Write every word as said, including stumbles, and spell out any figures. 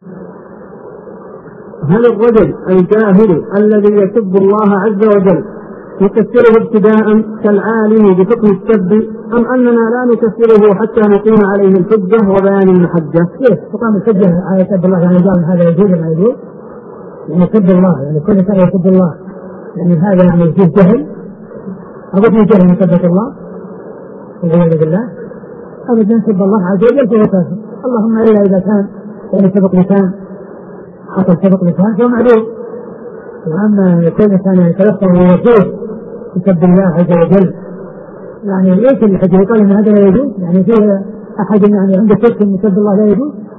هل الرجل الجاهل الذي يسب الله عز وجل يكفره ابتداء كالعالم بحكم السب، أم أننا لا نكفره حتى نقيم عليه الحجة وبيان المحجة؟ كيف تقام الحجة على سب الله؟ يعني قال هذا يجوز ولا يجوز؟ يعني سب الله، يعني كل كان يسب الله، يعني هذا يعني فيه جهل، أو فيه جهل من سبة الله والعياذ بالله. أبدا سب الله عز وجل فهو كافر، اللهم إلا إذا كان يعني سبق لسان، حصل سبق لسان فهو معذور. وأما كل كان يتلفظ ويقول يسب الله عز وجل، يعني ليس الحجة يقال ان هذا لا يجوز؟ يعني في احد يعني عنده شك ان يسب الله لا يجوز؟